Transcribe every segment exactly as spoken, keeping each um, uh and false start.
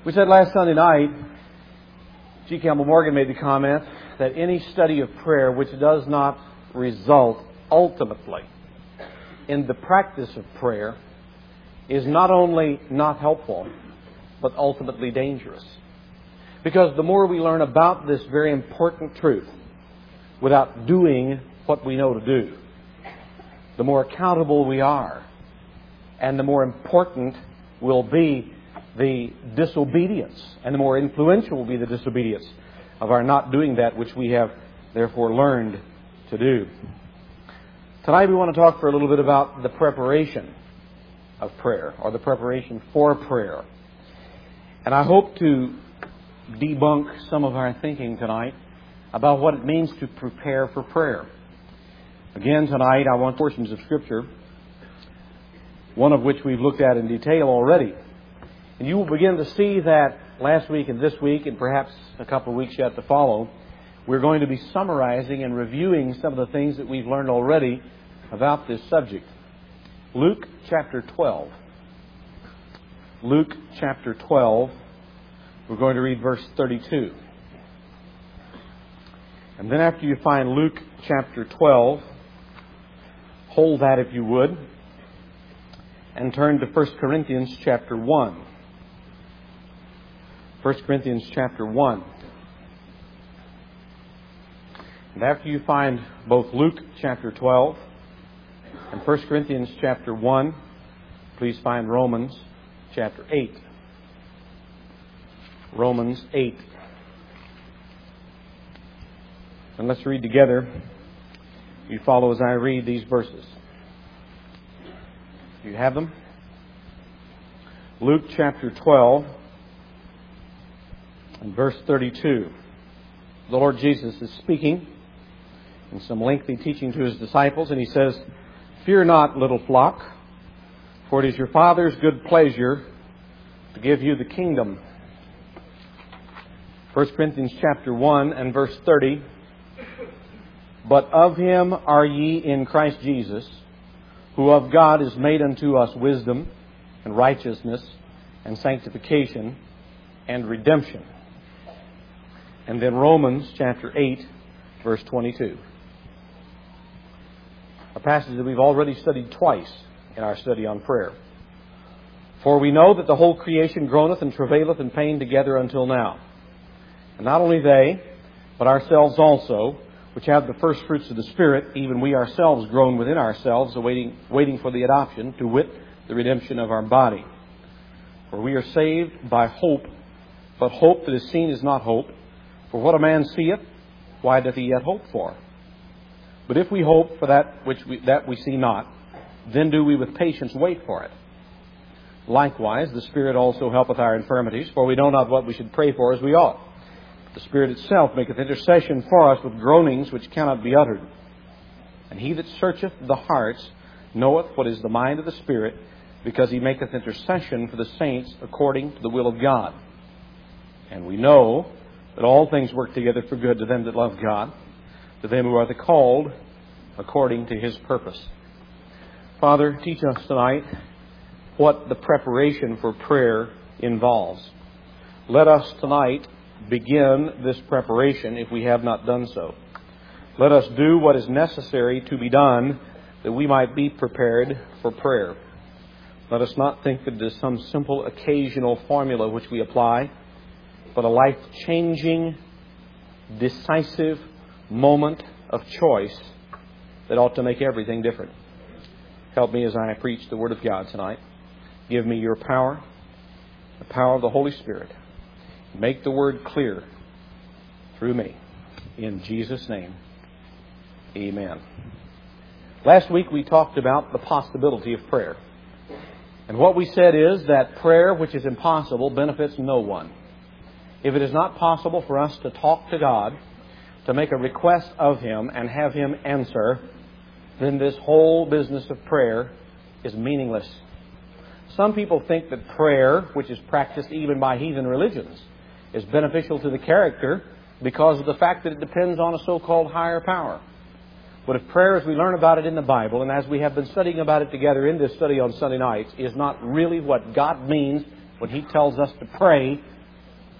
We said last Sunday night, G. Campbell Morgan made the comment that any study of prayer which does not result ultimately in the practice of prayer is not only not helpful, but ultimately dangerous. Because the more we learn about this very important truth without doing what we know to do, the more accountable we are, and the more important will be the disobedience, and the more influential will be the disobedience of our not doing that which we have therefore learned to do. Tonight we want to talk for a little bit about the preparation of prayer, or the preparation for prayer. And I hope to debunk some of our thinking tonight about what it means to prepare for prayer. Again, tonight I want portions of Scripture, one of which we've looked at in detail already. And you will begin to see that last week and this week, and perhaps a couple of weeks yet to follow, we're going to be summarizing and reviewing some of the things that we've learned already about this subject. Luke chapter twelve. Luke chapter twelve. We're going to read verse thirty-two. And then after you find Luke chapter twelve, hold that if you would, and turn to First Corinthians chapter one. First Corinthians chapter one. And after you find both Luke chapter twelve and First Corinthians chapter one, please find Romans chapter eight. Romans eight. And let's read together. You follow as I read these verses. You have them? Luke chapter twelve and verse thirty-two. The Lord Jesus is speaking in some lengthy teaching to His disciples, and He says, "Fear not, little flock, for it is your Father's good pleasure to give you the kingdom." First Corinthians chapter one and verse thirty. "But of Him are ye in Christ Jesus, who of God is made unto us wisdom and righteousness and sanctification and redemption." And then Romans chapter eight, verse twenty-two. A passage that we've already studied twice in our study on prayer. "For we know that the whole creation groaneth and travaileth in pain together until now. And not only they, but ourselves also, which have the first fruits of the Spirit, even we ourselves groan within ourselves, awaiting, waiting for the adoption, to wit, the redemption of our body. For we are saved by hope, but hope that is seen is not hope. For what a man seeth, why doth he yet hope for? But if we hope for that which we, that we see not, then do we with patience wait for it. Likewise, the Spirit also helpeth our infirmities, for we know not what we should pray for as we ought. The Spirit itself maketh intercession for us with groanings which cannot be uttered. And He that searcheth the hearts knoweth what is the mind of the Spirit, because He maketh intercession for the saints according to the will of God. And we know that all things work together for good to them that love God, to them who are the called according to His purpose." Father, teach us tonight what the preparation for prayer involves. Let us tonight begin this preparation if we have not done so. Let us do what is necessary to be done that we might be prepared for prayer. Let us not think that it is some simple occasional formula which we apply, but a life-changing, decisive moment of choice that ought to make everything different. Help me as I preach the Word of God tonight. Give me your power, the power of the Holy Spirit. Make the Word clear through me. In Jesus' name, amen. Last week we talked about the possibility of prayer. And what we said is that prayer which is impossible benefits no one. If it is not possible for us to talk to God, to make a request of Him and have Him answer, then this whole business of prayer is meaningless. Some people think that prayer, which is practiced even by heathen religions, is beneficial to the character because of the fact that it depends on a so-called higher power. But if prayer, as we learn about it in the Bible, and as we have been studying about it together in this study on Sunday nights, is not really what God means when He tells us to pray,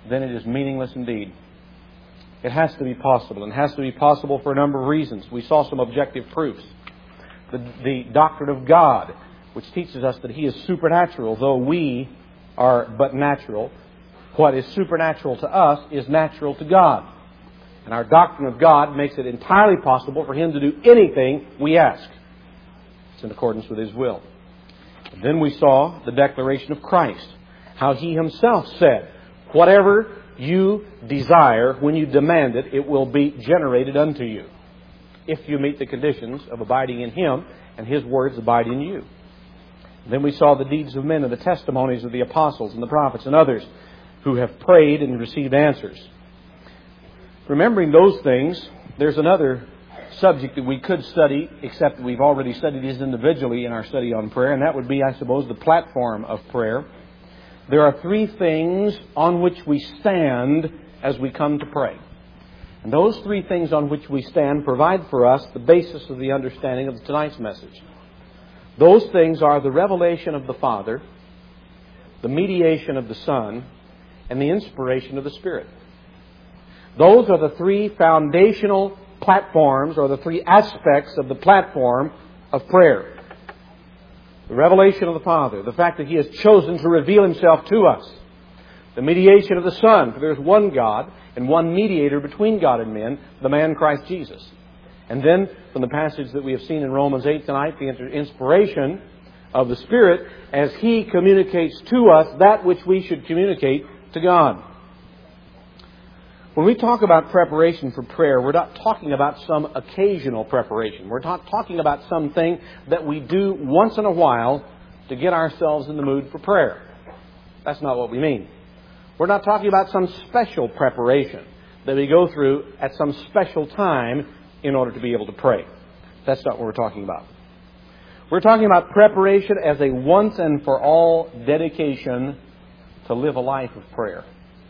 then it is meaningless indeed. It has to be possible, and it has to be possible for a number of reasons. We saw some objective proofs. The, the doctrine of God, which teaches us that He is supernatural, though we are but natural. What is supernatural to us is natural to God. And our doctrine of God makes it entirely possible for Him to do anything we ask. It's in accordance with His will. And then we saw the declaration of Christ, how He Himself said, whatever you desire, when you demand it, it will be generated unto you, if you meet the conditions of abiding in Him and His words abide in you. Then we saw the deeds of men and the testimonies of the apostles and the prophets and others who have prayed and received answers. Remembering those things, there's another subject that we could study, except we've already studied these individually in our study on prayer, and that would be, I suppose, the platform of prayer. There are three things on which we stand as we come to pray. And those three things on which we stand provide for us the basis of the understanding of tonight's message. Those things are the revelation of the Father, the mediation of the Son, and the inspiration of the Spirit. Those are the three foundational platforms, or the three aspects of the platform of prayer. The revelation of the Father, the fact that He has chosen to reveal Himself to us. The mediation of the Son, for there is one God and one mediator between God and men, the man Christ Jesus. And then, from the passage that we have seen in Romans eight tonight, the inspiration of the Spirit as He communicates to us that which we should communicate to God. When we talk about preparation for prayer, we're not talking about some occasional preparation. We're not talking about something that we do once in a while to get ourselves in the mood for prayer. That's not what we mean. We're not talking about some special preparation that we go through at some special time in order to be able to pray. That's not what we're talking about. We're talking about preparation as a once and for all dedication to live a life of prayer.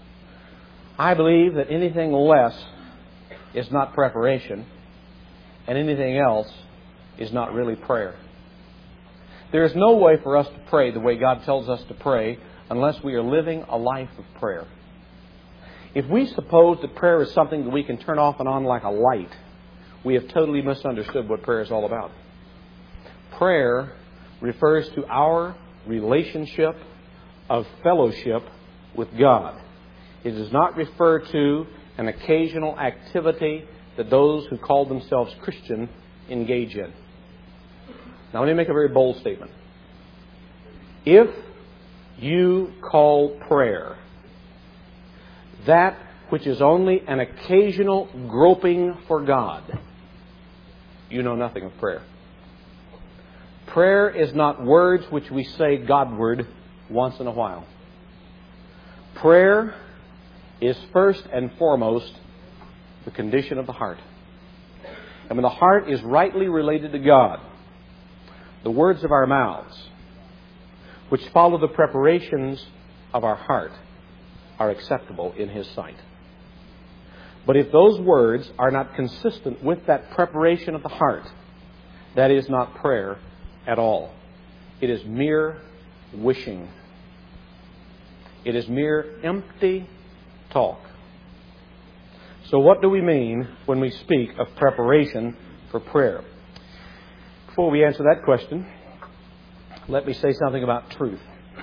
I believe that anything less is not preparation, and anything else is not really prayer. There is no way for us to pray the way God tells us to pray unless we are living a life of prayer. If we suppose that prayer is something that we can turn off and on like a light, we have totally misunderstood what prayer is all about. Prayer refers to our relationship of fellowship with God. It does not refer to an occasional activity that those who call themselves Christian engage in. Now let me make a very bold statement. If you call prayer that which is only an occasional groping for God, you know nothing of prayer. Prayer is not words which we say Godward once in a while. Prayer is first and foremost the condition of the heart. And when the heart is rightly related to God, the words of our mouths, which follow the preparations of our heart, are acceptable in His sight. But if those words are not consistent with that preparation of the heart, that is not prayer at all. It is mere wishing. It is mere empty talk. So what do we mean when we speak of preparation for prayer? Before we answer that question, let me say something about truth.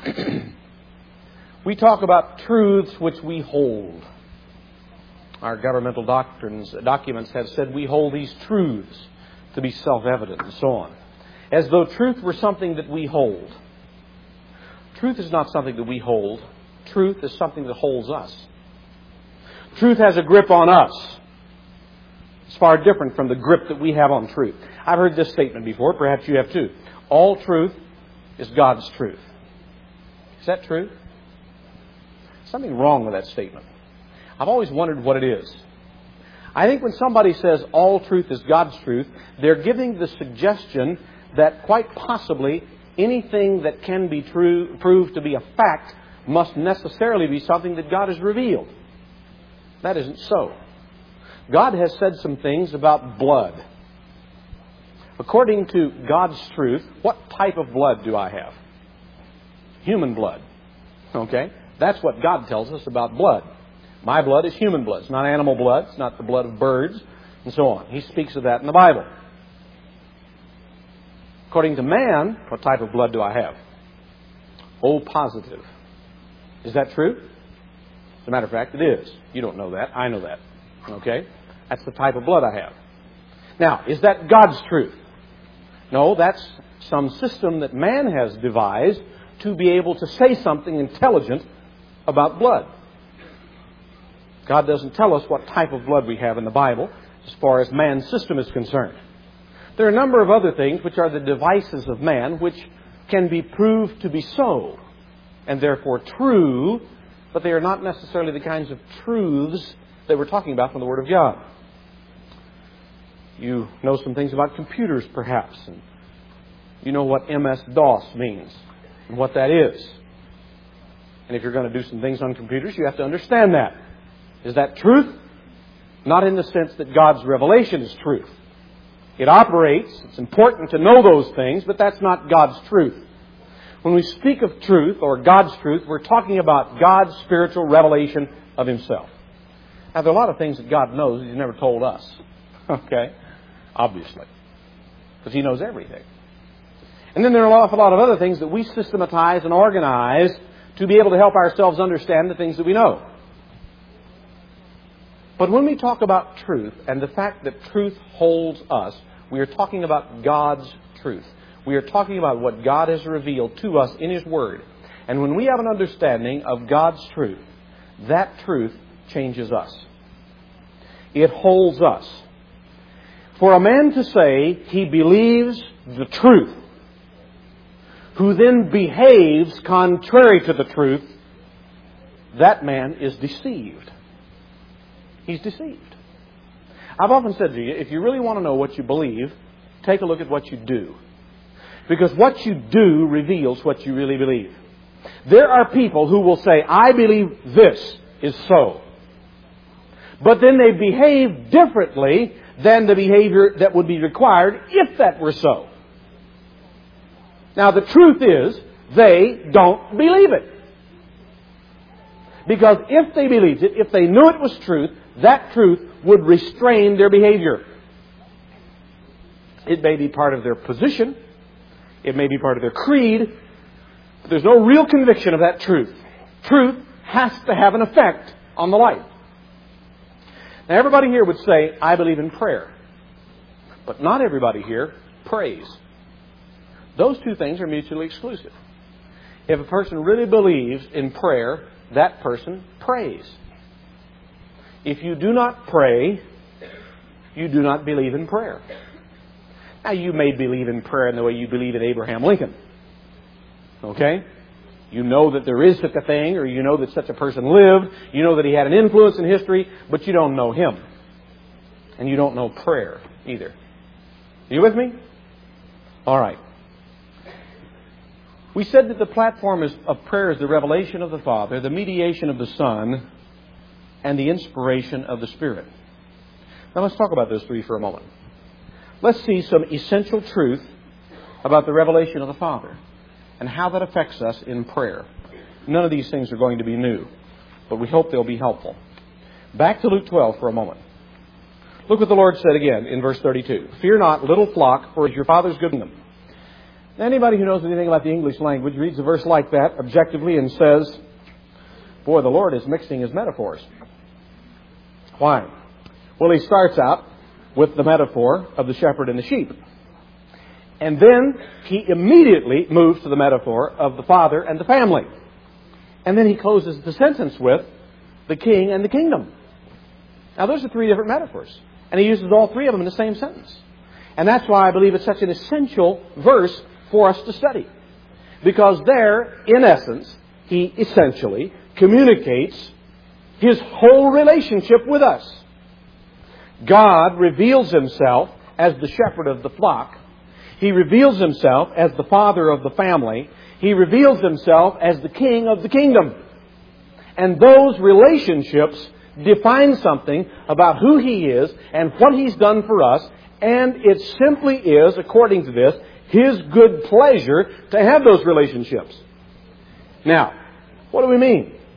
We talk about truths which we hold. Our governmental doctrines, documents have said we hold these truths to be self-evident and so on. As though truth were something that we hold. Truth is not something that we hold. Truth is something that holds us. Truth has a grip on us. It's far different from the grip that we have on truth. I've heard this statement before. Perhaps you have too. All truth is God's truth. Is that true? Something wrong with that statement. I've always wondered what it is. I think when somebody says all truth is God's truth, they're giving the suggestion that quite possibly anything that can be true, proved to be a fact, must necessarily be something that God has revealed. That isn't so. God has said some things about blood. According to God's truth, what type of blood do I have? Human blood. Okay? That's what God tells us about blood. My blood is human blood. It's not animal blood. It's not the blood of birds, and so on. He speaks of that in the Bible. According to man, what type of blood do I have? O positive. Is that true? As a matter of fact, it is. You don't know that. I know that. Okay? That's the type of blood I have. Now, is that God's truth? No, that's some system that man has devised to be able to say something intelligent about blood. God doesn't tell us what type of blood we have in the Bible as far as man's system is concerned. There are a number of other things which are the devices of man which can be proved to be so and therefore true, but they are not necessarily the kinds of truths that we're talking about from the Word of God. You know some things about computers, perhaps, and you know what M S DOS means and what that is. And if you're going to do some things on computers, you have to understand that. Is that truth? Not in the sense that God's revelation is truth. It operates, it's important to know those things, but that's not God's truth. When we speak of truth or God's truth, we're talking about God's spiritual revelation of Himself. Now, there are a lot of things that God knows that He's never told us. Okay? Obviously. Because He knows everything. And then there are an awful lot of other things that we systematize and organize to be able to help ourselves understand the things that we know. But when we talk about truth and the fact that truth holds us, we are talking about God's truth. We are talking about what God has revealed to us in His Word. And when we have an understanding of God's truth, that truth changes us. It holds us. For a man to say he believes the truth, who then behaves contrary to the truth, that man is deceived. He's deceived. I've often said to you, if you really want to know what you believe, take a look at what you do. Because what you do reveals what you really believe. There are people who will say, I believe this is so. But then they behave differently than the behavior that would be required if that were so. Now, the truth is, they don't believe it. Because if they believed it, if they knew it was truth, that truth would restrain their behavior. It may be part of their position. It may be part of their creed. But there's no real conviction of that truth. Truth has to have an effect on the life. Now, everybody here would say, I believe in prayer. But not everybody here prays. Those two things are mutually exclusive. If a person really believes in prayer, that person prays. If you do not pray, you do not believe in prayer. Now, you may believe in prayer in the way you believe in Abraham Lincoln. Okay? You know that there is such a thing, or you know that such a person lived. You know that he had an influence in history, but you don't know him. And you don't know prayer either. Are you with me? All right. We said that the platform is, of prayer is the revelation of the Father, the mediation of the Son, and the inspiration of the Spirit. Now let's talk about those three for a moment. Let's see some essential truth about the revelation of the Father and how that affects us in prayer. None of these things are going to be new, but we hope they'll be helpful. Back to Luke twelve for a moment. Look what the Lord said again in verse thirty-two. Fear not, little flock, for it is your Father's good kingdom. Anybody who knows anything about the English language reads a verse like that objectively and says, boy, the Lord is mixing His metaphors. Why? Well, He starts out with the metaphor of the shepherd and the sheep. And then He immediately moves to the metaphor of the Father and the family. And then He closes the sentence with the king and the kingdom. Now, those are three different metaphors. And He uses all three of them in the same sentence. And that's why I believe it's such an essential verse for us to study. Because there, in essence, He essentially communicates His whole relationship with us. God reveals Himself as the shepherd of the flock. He reveals Himself as the father of the family. He reveals Himself as the king of the kingdom. And those relationships define something about who He is and what He's done for us. And it simply is, according to this, His good pleasure to have those relationships. Now, what do we mean?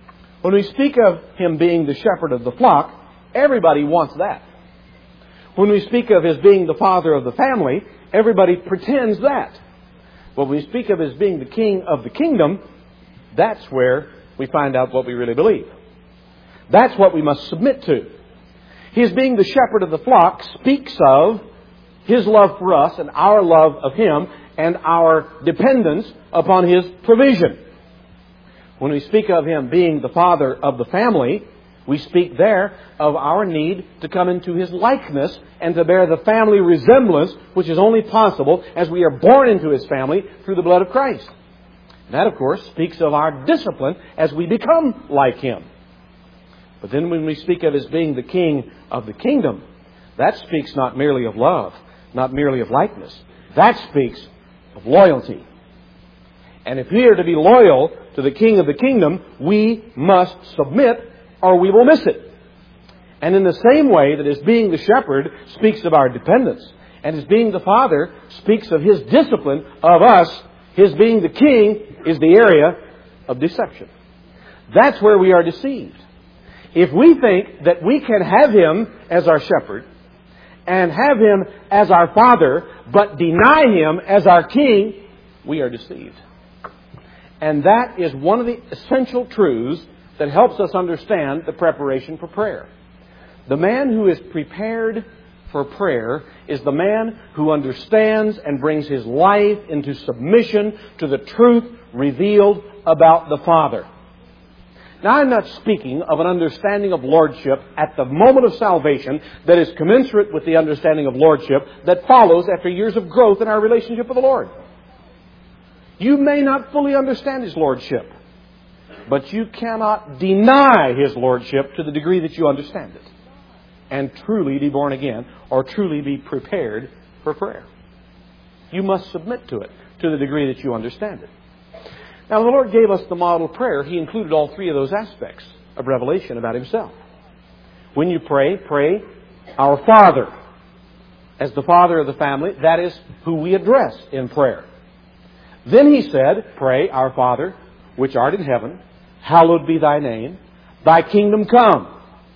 When we speak of Him being the shepherd of the flock, everybody wants that. When we speak of His being the father of the family, everybody pretends that. But when we speak of His being the king of the kingdom, that's where we find out what we really believe. That's what we must submit to. His being the shepherd of the flock speaks of His love for us and our love of Him and our dependence upon His provision. When we speak of Him being the father of the family, we speak there of our need to come into His likeness and to bear the family resemblance, which is only possible as we are born into His family through the blood of Christ. That, of course, speaks of our discipline as we become like Him. But then when we speak of His being the king of the kingdom, that speaks not merely of love, not merely of likeness. That speaks of loyalty. And if we are to be loyal to the king of the kingdom, we must submit or we will miss it. And in the same way that His being the shepherd speaks of our dependence, and His being the father speaks of His discipline of us, His being the king is the area of deception. That's where we are deceived. If we think that we can have Him as our shepherd and have Him as our father, but deny Him as our king, we are deceived. And that is one of the essential truths that helps us understand the preparation for prayer. The man who is prepared for prayer is the man who understands and brings his life into submission to the truth revealed about the Father. Now, I'm not speaking of an understanding of lordship at the moment of salvation that is commensurate with the understanding of lordship that follows after years of growth in our relationship with the Lord. You may not fully understand His lordship, but you cannot deny His lordship to the degree that you understand it and truly be born again or truly be prepared for prayer. You must submit to it to the degree that you understand it. Now, the Lord gave us the model prayer. He included all three of those aspects of revelation about Himself. When you pray, pray, Our Father. As the father of the family, that is who we address in prayer. Then He said, pray, Our Father, which art in heaven, hallowed be Thy name, Thy kingdom come.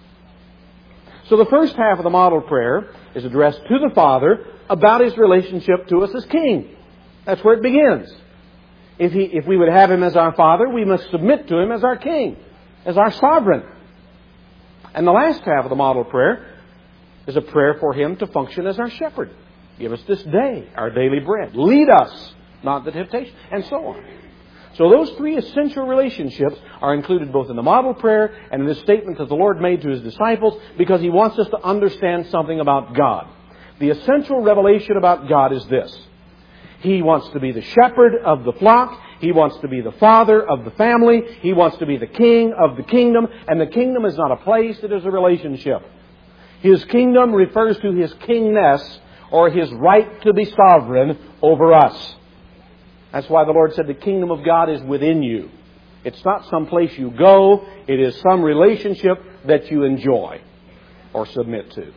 So the first half of the model prayer is addressed to the Father about His relationship to us as King. That's where it begins. If, he, if we would have Him as our Father, we must submit to Him as our King, as our sovereign. And the last half of the model prayer is a prayer for Him to function as our shepherd. Give us this day our daily bread. Lead us, not the temptation, and so on. So those three essential relationships are included both in the model prayer and in the statement that the Lord made to His disciples because He wants us to understand something about God. The essential revelation about God is this. He wants to be the shepherd of the flock. He wants to be the father of the family. He wants to be the king of the kingdom. And the kingdom is not a place, it is a relationship. His kingdom refers to His kingness, or His right to be sovereign over us. That's why the Lord said the kingdom of God is within you. It's not some place you go. It is some relationship that you enjoy or submit to.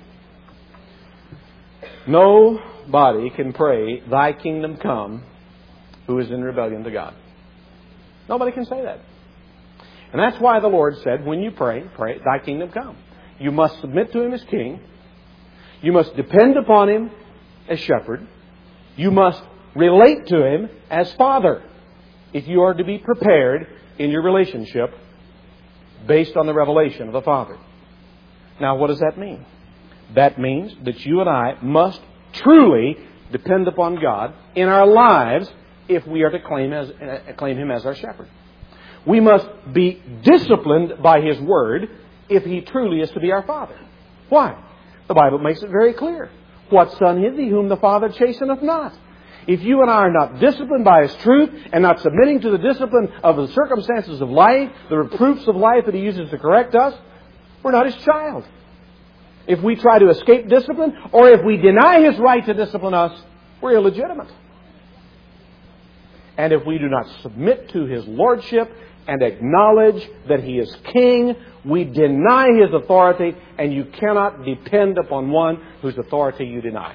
Nobody can pray, Thy kingdom come, who is in rebellion to God. Nobody can say that. And that's why the Lord said, when you pray, pray, Thy kingdom come. You must submit to Him as King. You must depend upon Him as shepherd. You must relate to Him as Father if you are to be prepared in your relationship based on the revelation of the Father. Now, what does that mean? That means that you and I must truly depend upon God in our lives if we are to claim, as, uh, claim Him as our shepherd. We must be disciplined by His Word if He truly is to be our Father. Why? The Bible makes it very clear. What son is he whom the Father chasteneth not? If you and I are not disciplined by His truth and not submitting to the discipline of the circumstances of life, the reproofs of life that He uses to correct us, we're not His child. If we try to escape discipline, or if we deny His right to discipline us, we're illegitimate. And if we do not submit to His lordship and acknowledge that He is King, we deny His authority, and you cannot depend upon one whose authority you deny.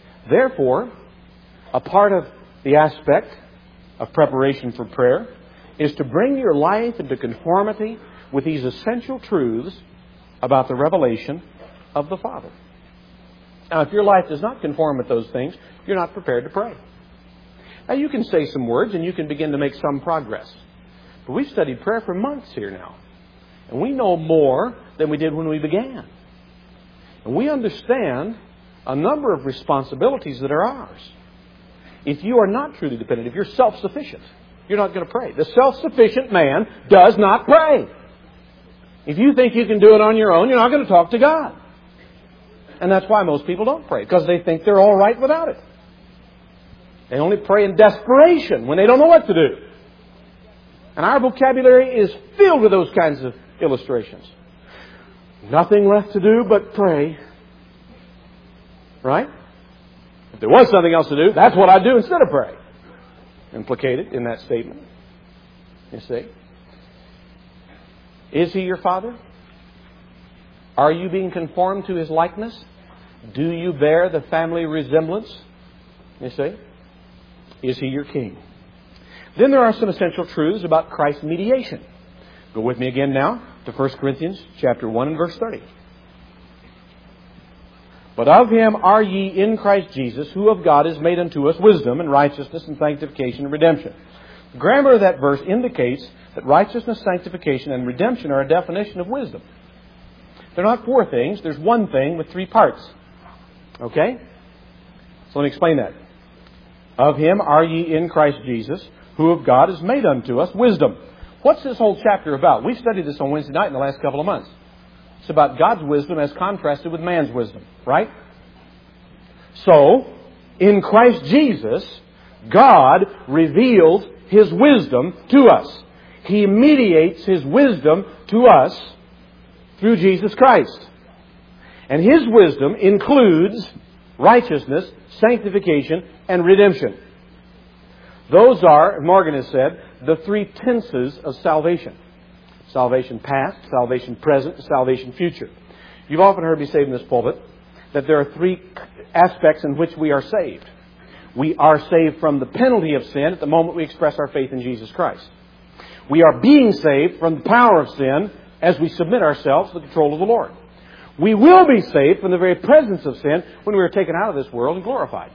Therefore, a part of the aspect of preparation for prayer is to bring your life into conformity with these essential truths about the revelation of the Father. Now, if your life does not conform with those things, you're not prepared to pray. Now, you can say some words and you can begin to make some progress. But we've studied prayer for months here now. And we know more than we did when we began. And we understand a number of responsibilities that are ours. If you are not truly dependent, if you're self-sufficient, you're not going to pray. The self-sufficient man does not pray. If you think you can do it on your own, you're not going to talk to God. And that's why most people don't pray, because they think they're all right without it. They only pray in desperation when they don't know what to do. And our vocabulary is filled with those kinds of illustrations. Nothing left to do but pray. Right? If there was something else to do, that's what I'd do instead of pray. Implicated in that statement. You see? Is He your Father? Are you being conformed to His likeness? Do you bear the family resemblance? You see? Is He your King? Then there are some essential truths about Christ's mediation. Go with me again now to First Corinthians chapter one and verse thirty. But of Him are ye in Christ Jesus, who of God is made unto us wisdom and righteousness and sanctification and redemption. The grammar of that verse indicates that righteousness, sanctification, and redemption are a definition of wisdom. They're not four things. There's one thing with three parts. Okay? So let me explain that. Of Him are ye in Christ Jesus, who of God is made unto us wisdom. What's this whole chapter about? We studied this on Wednesday night in the last couple of months. It's about God's wisdom as contrasted with man's wisdom. Right? So, in Christ Jesus, God reveals His wisdom to us. He mediates His wisdom to us through Jesus Christ. And His wisdom includes righteousness, sanctification, and redemption. Those are, Morgan has said, the three tenses of salvation. Salvation past, salvation present, salvation future. You've often heard me say in this pulpit that there are three aspects in which we are saved. We are saved from the penalty of sin at the moment we express our faith in Jesus Christ. We are being saved from the power of sin as we submit ourselves to the control of the Lord. We will be saved from the very presence of sin when we are taken out of this world and glorified.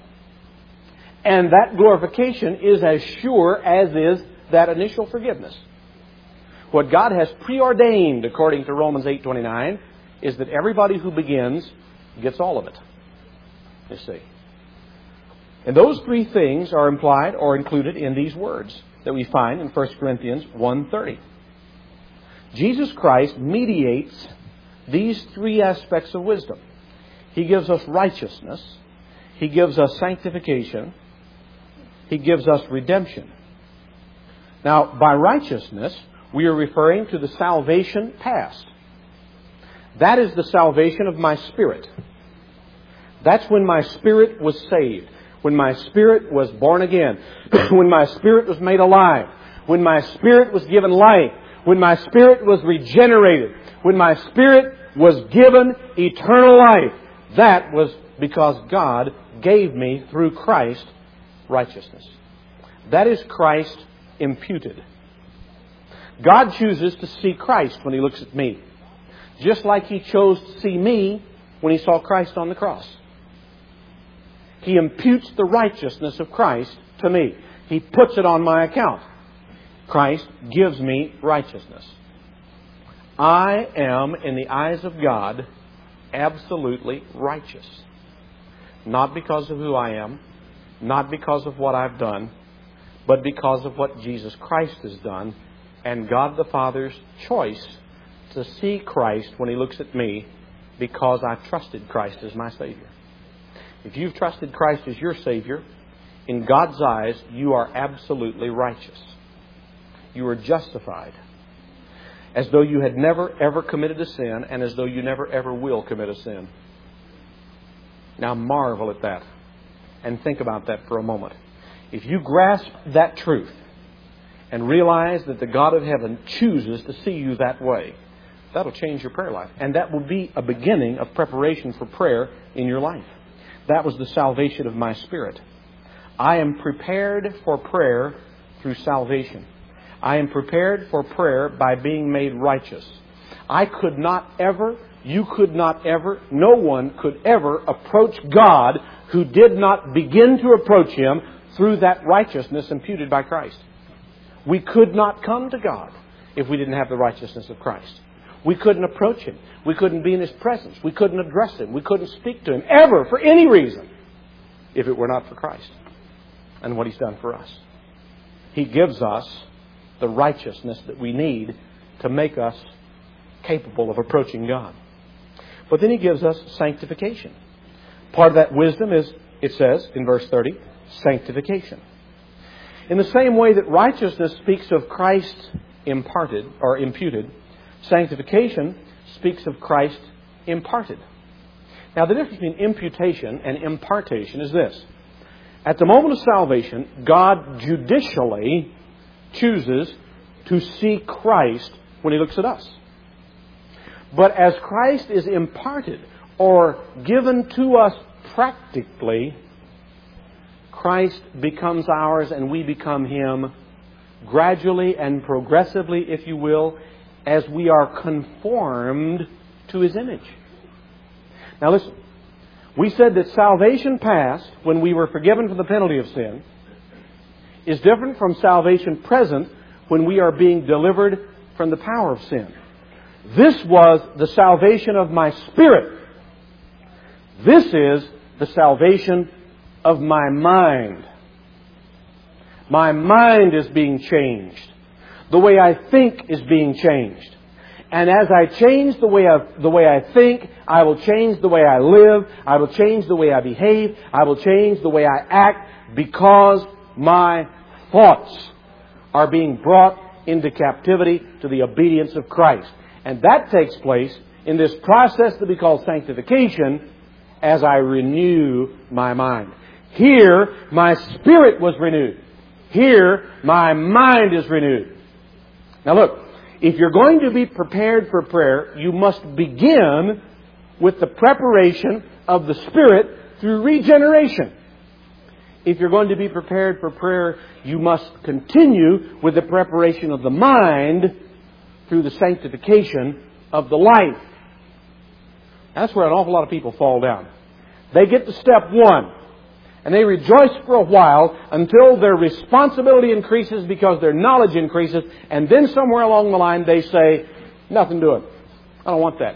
And that glorification is as sure as is that initial forgiveness. What God has preordained, according to Romans eight twenty-nine, is that everybody who begins gets all of it. You see. And those three things are implied or included in these words that we find in First Corinthians one thirty. Jesus Christ mediates these three aspects of wisdom. He gives us righteousness. He gives us sanctification. He gives us redemption. Now, by righteousness, we are referring to the salvation past. That is the salvation of my spirit. That's when my spirit was saved. When my spirit was born again. When my spirit was made alive. When my spirit was given life. When my spirit was regenerated. When my spirit was given eternal life. That was because God gave me through Christ righteousness. That is Christ imputed. God chooses to see Christ when He looks at me. Just like He chose to see me when He saw Christ on the cross. He imputes the righteousness of Christ to me. He puts it on my account. Christ gives me righteousness. I am, in the eyes of God, absolutely righteous. Not because of who I am, not because of what I've done, but because of what Jesus Christ has done, and God the Father's choice to see Christ when He looks at me because I've trusted Christ as my Savior. If you've trusted Christ as your Savior, in God's eyes, you are absolutely righteous. You are justified. As though you had never, ever committed a sin, and as though you never, ever will commit a sin. Now marvel at that, and think about that for a moment. If you grasp that truth, and realize that the God of heaven chooses to see you that way, that'll change your prayer life. And that will be a beginning of preparation for prayer in your life. That was the salvation of my spirit. I am prepared for prayer through salvation. I am prepared for prayer by being made righteous. I could not ever, you could not ever, no one could ever approach God who did not begin to approach Him through that righteousness imputed by Christ. We could not come to God if we didn't have the righteousness of Christ. We couldn't approach Him. We couldn't be in His presence. We couldn't address Him. We couldn't speak to Him ever for any reason if it were not for Christ and what He's done for us. He gives us the righteousness that we need to make us capable of approaching God. But then He gives us sanctification. Part of that wisdom is, it says in verse thirty, sanctification. In the same way that righteousness speaks of Christ imparted or imputed, sanctification speaks of Christ imparted. Now, the difference between imputation and impartation is this. At the moment of salvation, God judicially chooses to see Christ when He looks at us. But as Christ is imparted or given to us practically, Christ becomes ours and we become Him gradually and progressively, if you will, as we are conformed to His image. Now listen, we said that salvation past, when we were forgiven from the penalty of sin, is different from salvation present, when we are being delivered from the power of sin. This was the salvation of my spirit. This is the salvation of my mind. My mind is being changed. The way I think is being changed. And as I change the way I, the way I think, I will change the way I live. I will change the way I behave. I will change the way I act, because my thoughts are being brought into captivity to the obedience of Christ. And that takes place in this process that we call sanctification as I renew my mind. Here, my spirit was renewed. Here, my mind is renewed. Now look, if you're going to be prepared for prayer, you must begin with the preparation of the Spirit through regeneration. If you're going to be prepared for prayer, you must continue with the preparation of the mind through the sanctification of the life. That's where an awful lot of people fall down. They get to step one, and they rejoice for a while until their responsibility increases because their knowledge increases. And then somewhere along the line they say, nothing to it. I don't want that.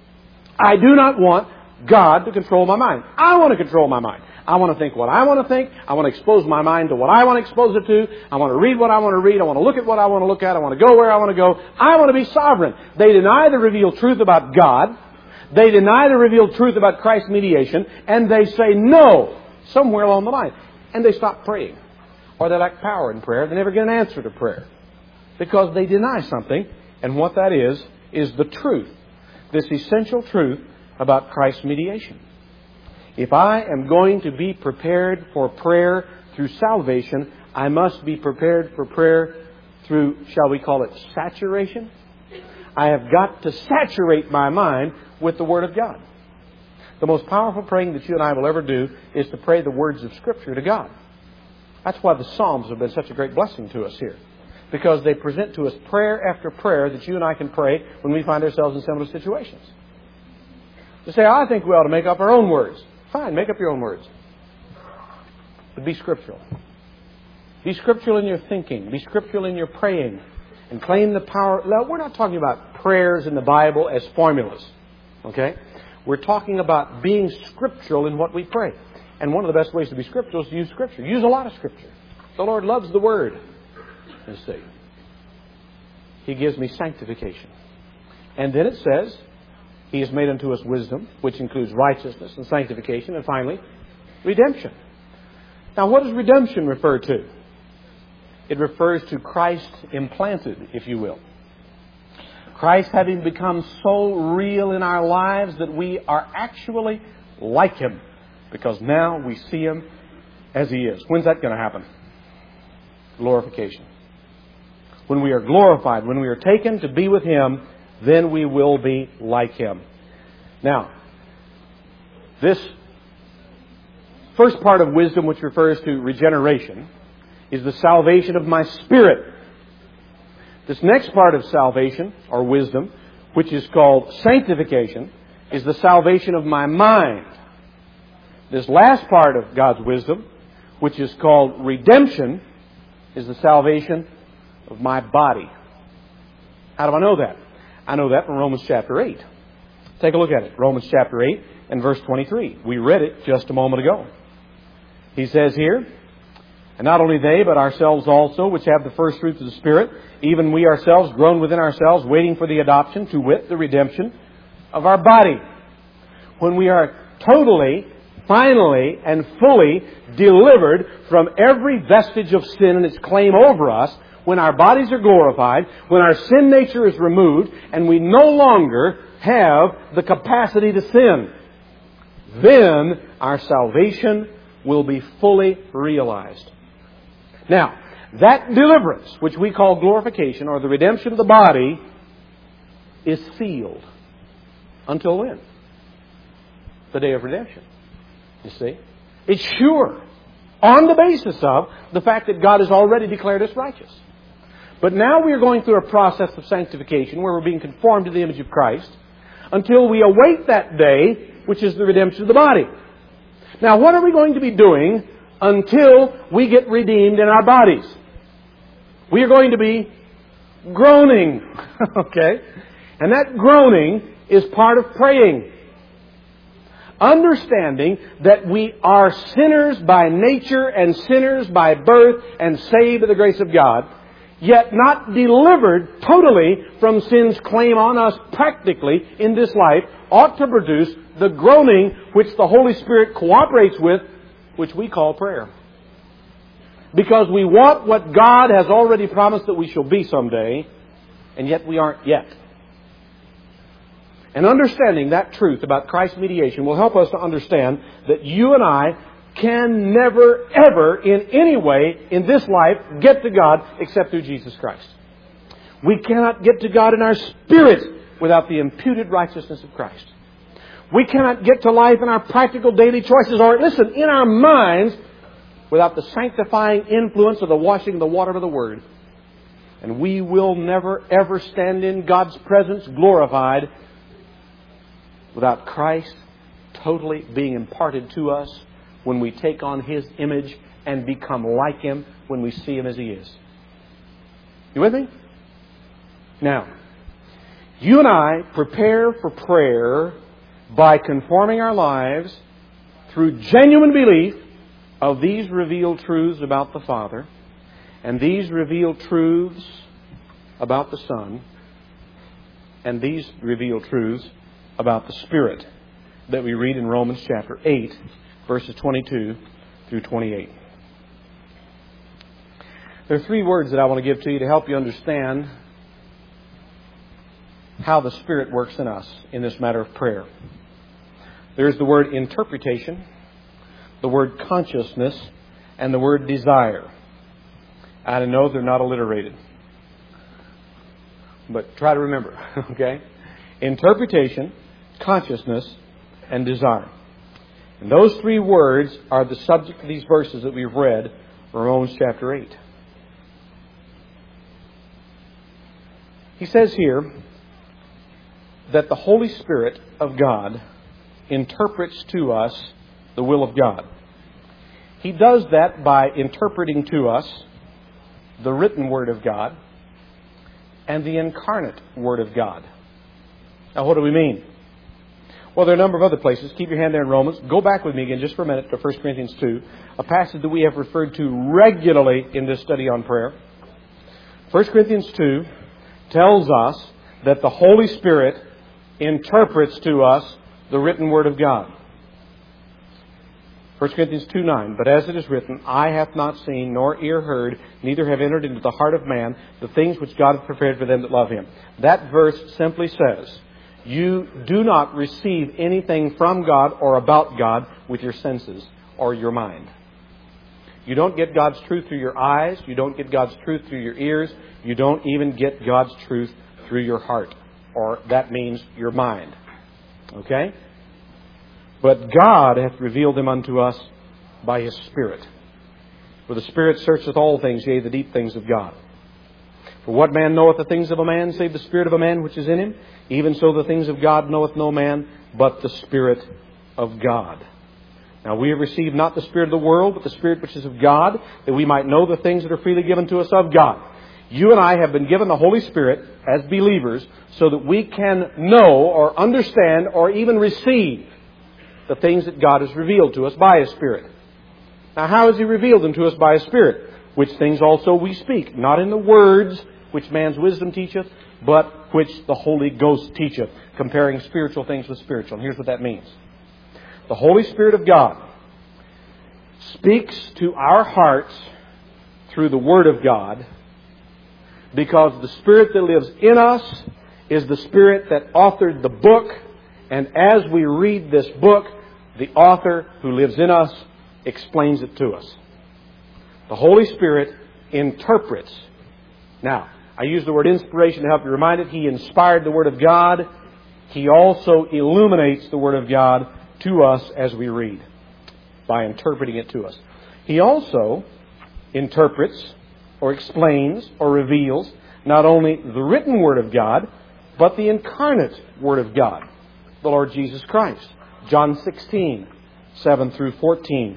I do not want God to control my mind. I want to control my mind. I want to think what I want to think. I want to expose my mind to what I want to expose it to. I want to read what I want to read. I want to look at what I want to look at. I want to go where I want to go. I want to be sovereign. They deny the revealed truth about God. They deny the revealed truth about Christ's mediation. And they say no somewhere along the line. And they stop praying. Or they lack power in prayer. They never get an answer to prayer. Because they deny something. And what that is, is the truth. This essential truth about Christ's mediation. If I am going to be prepared for prayer through salvation, I must be prepared for prayer through, shall we call it, saturation? I have got to saturate my mind with the Word of God. The most powerful praying that you and I will ever do is to pray the words of Scripture to God. That's why the Psalms have been such a great blessing to us here. Because they present to us prayer after prayer that you and I can pray when we find ourselves in similar situations. To say, I think we ought to make up our own words. Fine, make up your own words. But be scriptural. Be scriptural in your thinking. Be scriptural in your praying. And claim the power. Now, we're not talking about prayers in the Bible as formulas. Okay? We're talking about being scriptural in what we pray. And one of the best ways to be scriptural is to use Scripture. Use a lot of Scripture. The Lord loves the Word. You see. He gives me sanctification. And then it says, He has made unto us wisdom, which includes righteousness and sanctification, and finally, redemption. Now, what does redemption refer to? It refers to Christ implanted, if you will. Christ having become so real in our lives that we are actually like Him, because now we see Him as He is. When's that going to happen? Glorification. When we are glorified, when we are taken to be with Him, then we will be like Him. Now, this first part of wisdom, which refers to regeneration, is the salvation of my spirit. This next part of salvation, or wisdom, which is called sanctification, is the salvation of my mind. This last part of God's wisdom, which is called redemption, is the salvation of my body. How do I know that? I know that from Romans chapter eight. Take a look at it. Romans chapter eight and verse twenty-three. We read it just a moment ago. He says here, and not only they, but ourselves also, which have the first fruits of the Spirit, even we ourselves, groan within ourselves, waiting for the adoption, to wit, the redemption of our body. When we are totally, finally, and fully delivered from every vestige of sin and its claim over us, when our bodies are glorified, when our sin nature is removed, and we no longer have the capacity to sin, then our salvation will be fully realized. Now, that deliverance, which we call glorification, or the redemption of the body, is sealed. Until when? The day of redemption. You see? It's sure. On the basis of the fact that God has already declared us righteous. But now we are going through a process of sanctification where we're being conformed to the image of Christ until we await that day, which is the redemption of the body. Now, what are we going to be doing until we get redeemed in our bodies? We are going to be groaning. Okay? And that groaning is part of praying. Understanding that we are sinners by nature and sinners by birth and saved by the grace of God, yet not delivered totally from sin's claim on us practically in this life, ought to produce the groaning which the Holy Spirit cooperates with, which we call prayer. Because we want what God has already promised that we shall be someday, and yet we aren't yet. And understanding that truth about Christ's mediation will help us to understand that you and I can never, ever, in any way in this life, get to God except through Jesus Christ. We cannot get to God in our spirit without the imputed righteousness of Christ. We cannot get to life in our practical daily choices, or, listen, in our minds, without the sanctifying influence of the washing of the water of the Word. And we will never, ever stand in God's presence glorified without Christ totally being imparted to us when we take on His image and become like Him when we see Him as He is. You with me? Now, you and I prepare for prayer by conforming our lives through genuine belief of these revealed truths about the Father and these revealed truths about the Son and these revealed truths about the Spirit that we read in Romans chapter eight, verses twenty-two through twenty-eight. There are three words that I want to give to you to help you understand how the Spirit works in us in this matter of prayer. There's the word interpretation, the word consciousness, and the word desire. I know they're not alliterated, but try to remember, okay? Interpretation, consciousness, and desire. And those three words are the subject of these verses that we've read from Romans chapter eight. He says here that the Holy Spirit of God interprets to us the will of God. He does that by interpreting to us the written Word of God and the incarnate Word of God. Now, what do we mean? Well, there are a number of other places. Keep your hand there in Romans. Go back with me again just for a minute to First Corinthians two, a passage that we have referred to regularly in this study on prayer. First Corinthians two tells us that the Holy Spirit interprets to us the written Word of God. First Corinthians two nine, but as it is written, eye hath not seen, nor ear heard, neither have entered into the heart of man the things which God hath prepared for them that love Him. That verse simply says, you do not receive anything from God or about God with your senses or your mind. You don't get God's truth through your eyes. You don't get God's truth through your ears. You don't even get God's truth through your heart. Or that means your mind. Okay? But God hath revealed them unto us by His Spirit. For the Spirit searcheth all things, yea, the deep things of God. For what man knoweth the things of a man, save the spirit of a man which is in him? Even so the things of God knoweth no man, but the Spirit of God. Now we have received not the spirit of the world, but the Spirit which is of God, that we might know the things that are freely given to us of God. You and I have been given the Holy Spirit as believers so that we can know or understand or even receive the things that God has revealed to us by His Spirit. Now how has He revealed them to us by His Spirit? Which things also we speak, not in the words which man's wisdom teacheth, but which the Holy Ghost teacheth, comparing spiritual things with spiritual. And here's what that means. The Holy Spirit of God speaks to our hearts through the Word of God, because the Spirit that lives in us is the Spirit that authored the book, and as we read this book, the author who lives in us explains it to us. The Holy Spirit interprets. Now, I use the word inspiration to help you remind it. He inspired the Word of God. He also illuminates the Word of God to us as we read, by interpreting it to us. He also interprets or explains or reveals not only the written Word of God, but the incarnate Word of God, the Lord Jesus Christ. John sixteen, seven through fourteen.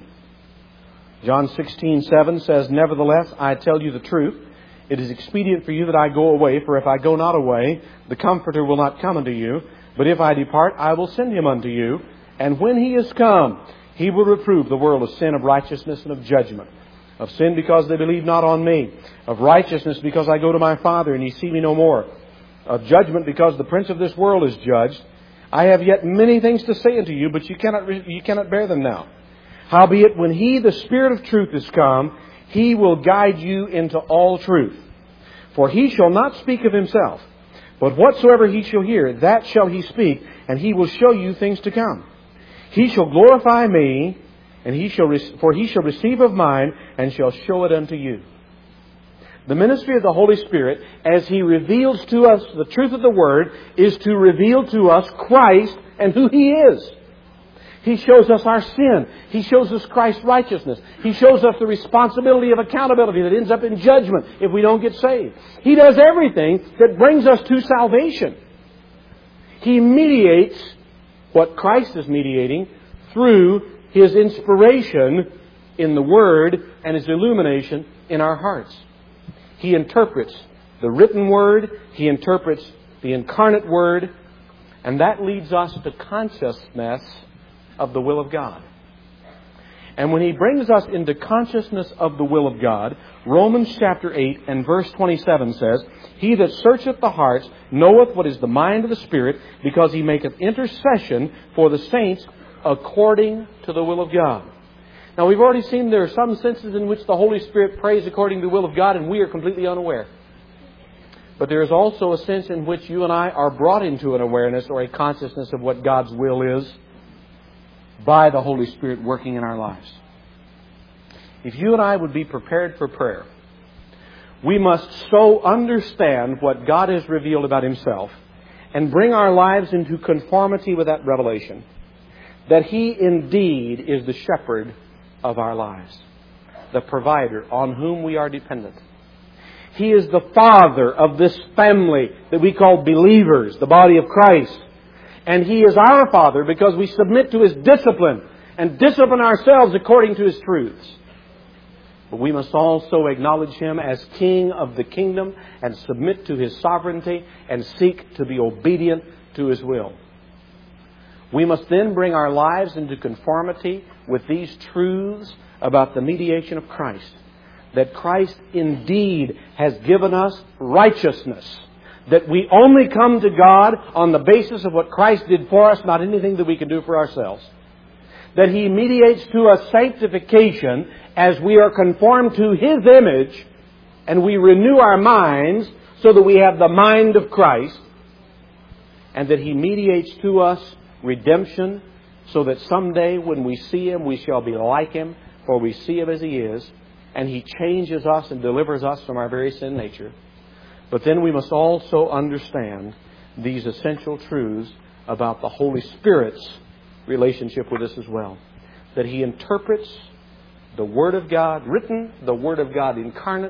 John sixteen, seven says, Nevertheless, I tell you the truth. It is expedient for you that I go away, for if I go not away, the Comforter will not come unto you. But if I depart, I will send Him unto you. And when He is come, He will reprove the world of sin, of righteousness, and of judgment. Of sin, because they believe not on me. Of righteousness, because I go to my Father, and ye see me no more. Of judgment, because the prince of this world is judged. I have yet many things to say unto you, but you cannot you cannot bear them now. Howbeit, when He, the Spirit of truth, is come, He will guide you into all truth. For He shall not speak of Himself, but whatsoever He shall hear, that shall He speak, and He will show you things to come. He shall glorify me, and he shall re- for He shall receive of mine, and shall show it unto you. The ministry of the Holy Spirit, as He reveals to us the truth of the Word, is to reveal to us Christ and who He is. He shows us our sin. He shows us Christ's righteousness. He shows us the responsibility of accountability that ends up in judgment if we don't get saved. He does everything that brings us to salvation. He mediates what Christ is mediating through His inspiration in the Word and His illumination in our hearts. He interprets the written Word. He interprets the incarnate Word. And that leads us to consciousness of the will of God. And when He brings us into consciousness of the will of God, Romans chapter eight and verse twenty-seven says, He that searcheth the hearts knoweth what is the mind of the Spirit, because He maketh intercession for the saints according to the will of God. Now, we've already seen there are some senses in which the Holy Spirit prays according to the will of God, and we are completely unaware. But there is also a sense in which you and I are brought into an awareness or a consciousness of what God's will is by the Holy Spirit working in our lives. If you and I would be prepared for prayer, we must so understand what God has revealed about Himself and bring our lives into conformity with that revelation, that He indeed is the shepherd of our lives, the provider on whom we are dependent. He is the Father of this family that we call believers, the body of Christ. And He is our Father because we submit to His discipline and discipline ourselves according to His truths. But we must also acknowledge Him as King of the kingdom and submit to His sovereignty and seek to be obedient to His will. We must then bring our lives into conformity with these truths about the mediation of Christ. That Christ indeed has given us righteousness. That we only come to God on the basis of what Christ did for us, not anything that we can do for ourselves. That He mediates to us sanctification as we are conformed to His image and we renew our minds so that we have the mind of Christ. And that He mediates to us redemption so that someday when we see Him, we shall be like Him, for we see Him as He is. And He changes us and delivers us from our very sin nature. But then we must also understand these essential truths about the Holy Spirit's relationship with us as well. That He interprets the Word of God written, the Word of God incarnate,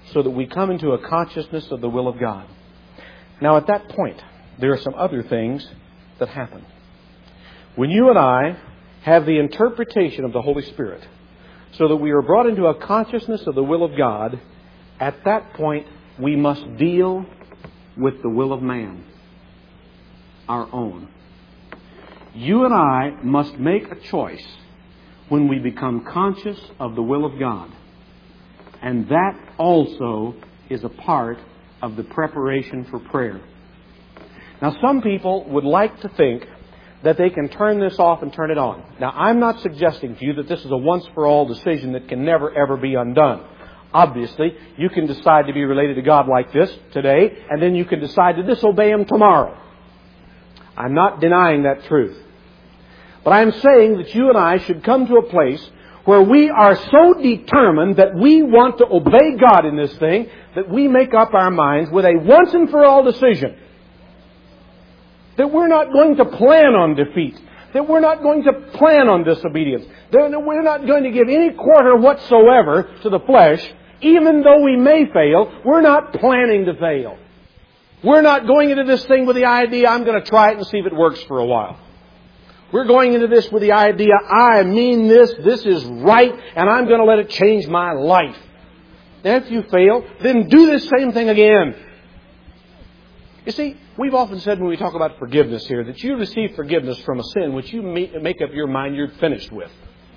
so that we come into a consciousness of the will of God. Now, at that point, there are some other things that happen. When you and I have the interpretation of the Holy Spirit, so that we are brought into a consciousness of the will of God, at that point, we must deal with the will of man, our own. You and I must make a choice when we become conscious of the will of God. And that also is a part of the preparation for prayer. Now, some people would like to think that they can turn this off and turn it on. Now, I'm not suggesting to you that this is a once-for-all decision that can never, ever be undone. Obviously, you can decide to be related to God like this today, and then you can decide to disobey Him tomorrow. I'm not denying that truth. But I'm saying that you and I should come to a place where we are so determined that we want to obey God in this thing that we make up our minds with a once-and-for-all decision that we're not going to plan on defeat, that we're not going to plan on disobedience, that we're not going to give any quarter whatsoever to the flesh. Even though we may fail, we're not planning to fail. We're not going into this thing with the idea, I'm going to try it and see if it works for a while. We're going into this with the idea, I mean this, this is right, and I'm going to let it change my life. And if you fail, then do this same thing again. You see, we've often said when we talk about forgiveness here that you receive forgiveness from a sin which you make up your mind you're finished with.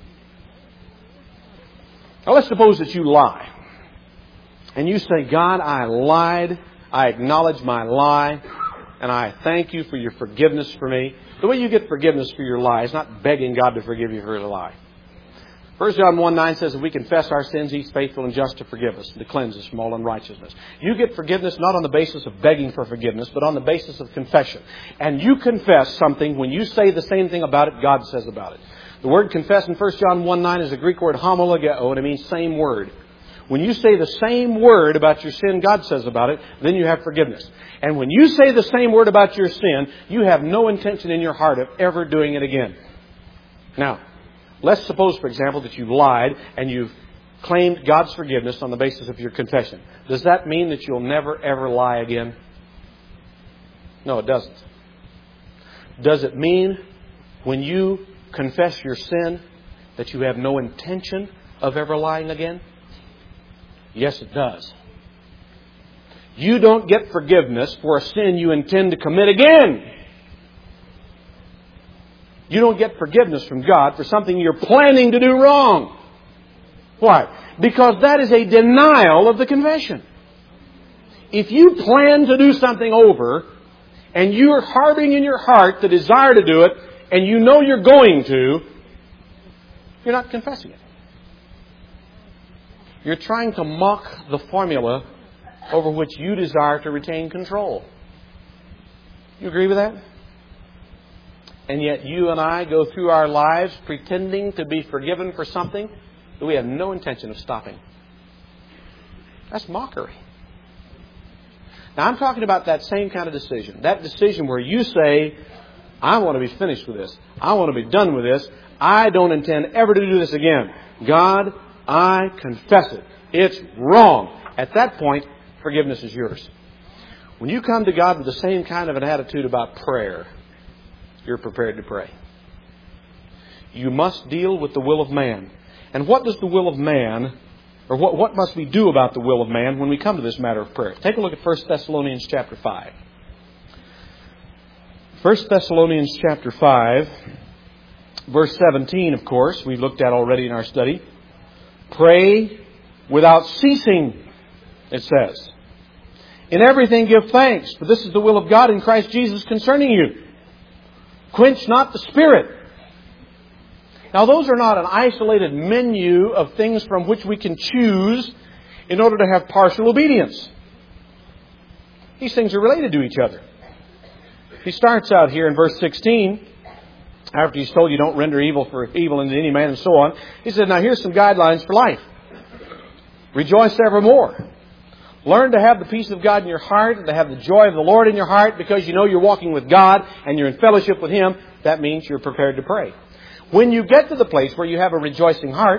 Now let's suppose that you lie. And you say, God, I lied. I acknowledge my lie. And I thank you for your forgiveness for me. The way you get forgiveness for your lie is not begging God to forgive you for your lie. First John one nine says if we confess our sins, He's faithful and just to forgive us and to cleanse us from all unrighteousness. You get forgiveness not on the basis of begging for forgiveness, but on the basis of confession. And you confess something when you say the same thing about it God says about it. The word confess in First John one nine is a Greek word homologeo, and it means same word. When you say the same word about your sin God says about it, then you have forgiveness. And when you say the same word about your sin, you have no intention in your heart of ever doing it again. Now, let's suppose, for example, that you've lied and you've claimed God's forgiveness on the basis of your confession. Does that mean that you'll never, ever lie again? No, it doesn't. Does it mean when you confess your sin that you have no intention of ever lying again? Yes, it does. You don't get forgiveness for a sin you intend to commit again. You don't get forgiveness from God for something you're planning to do wrong. Why? Because that is a denial of the confession. If you plan to do something over, and you're harboring in your heart the desire to do it, and you know you're going to, you're not confessing it. You're trying to mock the formula over which you desire to retain control. You agree with that? And yet you and I go through our lives pretending to be forgiven for something that we have no intention of stopping. That's mockery. Now I'm talking about that same kind of decision. That decision where you say, I want to be finished with this. I want to be done with this. I don't intend ever to do this again. God, I confess it. It's wrong. At that point, forgiveness is yours. When you come to God with the same kind of an attitude about prayer, you're prepared to pray. You must deal with the will of man. And what does the will of man, or what, what must we do about the will of man when we come to this matter of prayer? Take a look at First Thessalonians chapter five. First Thessalonians chapter five, verse seventeen, of course, we've looked at already in our study. Pray without ceasing, it says. In everything give thanks, for this is the will of God in Christ Jesus concerning you. Quench not the Spirit. Now, those are not an isolated menu of things from which we can choose in order to have partial obedience. These things are related to each other. He starts out here in verse sixteen, after he's told you don't render evil for evil unto any man and so on. He said, now here's some guidelines for life. Rejoice evermore. Learn to have the peace of God in your heart and to have the joy of the Lord in your heart because you know you're walking with God and you're in fellowship with Him. That means you're prepared to pray. When you get to the place where you have a rejoicing heart,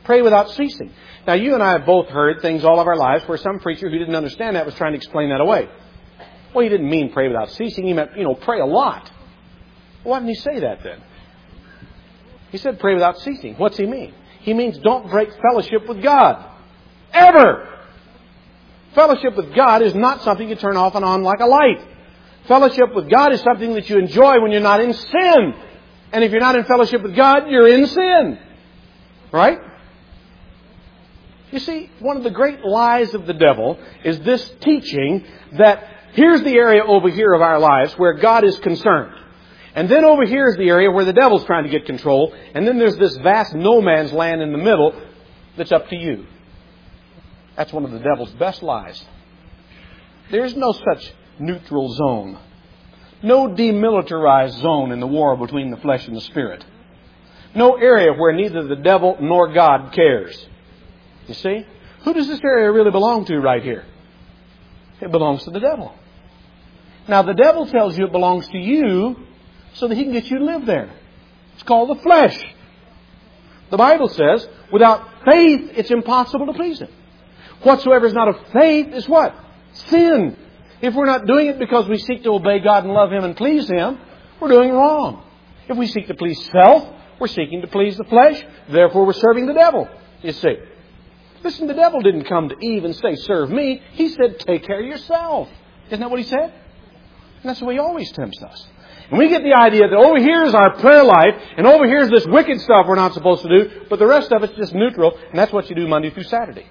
Pray without ceasing. Now, you and I have both heard things all of our lives where some preacher who didn't understand that was trying to explain that away. Well, he didn't mean pray without ceasing. He meant, you know, pray a lot. Why didn't he say that then? He said pray without ceasing. What's he mean? He means don't break fellowship with God. Ever! Fellowship with God is not something you turn off and on like a light. Fellowship with God is something that you enjoy when you're not in sin. And if you're not in fellowship with God, you're in sin. Right? You see, one of the great lies of the devil is this teaching that here's the area over here of our lives where God is concerned. And then over here is the area where the devil's trying to get control. And then there's this vast no man's land in the middle that's up to you. That's one of the devil's best lies. There's no such neutral zone. No demilitarized zone in the war between the flesh and the spirit. No area where neither the devil nor God cares. You see? Who does this area really belong to right here? It belongs to the devil. Now the devil tells you it belongs to you so that he can get you to live there. It's called the flesh. The Bible says, without faith it's impossible to please Him. Whatsoever is not of faith is what? Sin. If we're not doing it because we seek to obey God and love Him and please Him, we're doing wrong. If we seek to please self, we're seeking to please the flesh. Therefore, we're serving the devil, you see. Listen, the devil didn't come to Eve and say, serve me. He said, take care of yourself. Isn't that what he said? And that's the way he always tempts us. And we get the idea that over here is our prayer life, and over here is this wicked stuff we're not supposed to do, but the rest of it's just neutral, and that's what you do Monday through Saturday.